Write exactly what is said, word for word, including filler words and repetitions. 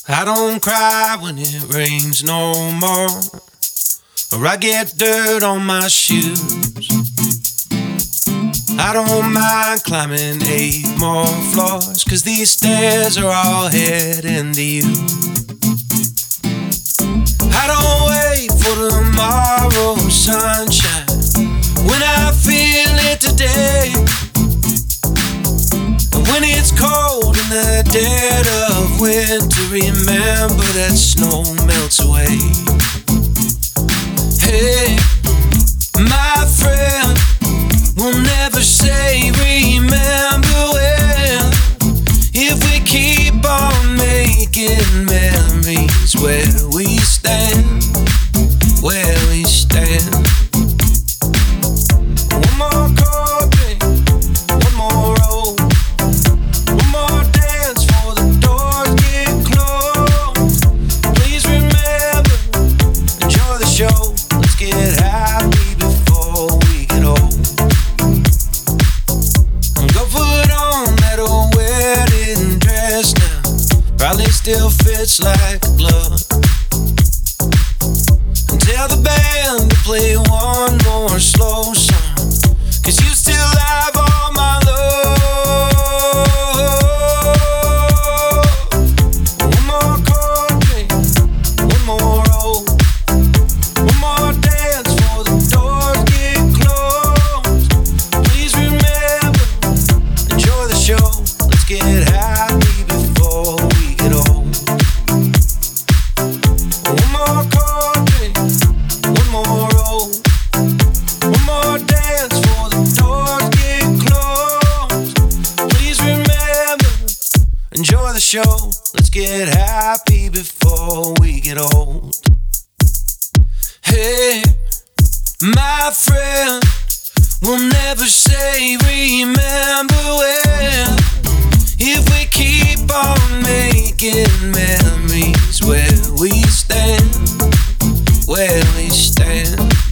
I don't cry when it rains no more, or I get dirt on my shoes. I don't mind climbing eight more floors, 'cause these stairs are all heading to you. I don't wait for tomorrow's sunshine when I feel it today. And when it's cold in the dead of winter, remember that snow melts away. Hey, my friend, we'll never say remember when, if we keep on making memories where we stand, where we stand. One more cold drink, one more roll, one more dance before the doors get closed. Please remember, enjoy the show. Let's get happy before we get old. Go put on that old wedding dress now, probably still fits like a glove. And tell the band to play one more slow song, 'cause you still have all my love. One more cold drink, one more roll, one more dance before the doors get closed. Please remember, enjoy the show. Let's get happy before we get old. One more cold drink, one more roll, one more dance before the doors get closed. Please remember, enjoy the show. Let's get happy before we get old. Hey, my friend, we'll never say remember when, if we keep on making memories where we stand, where we stand.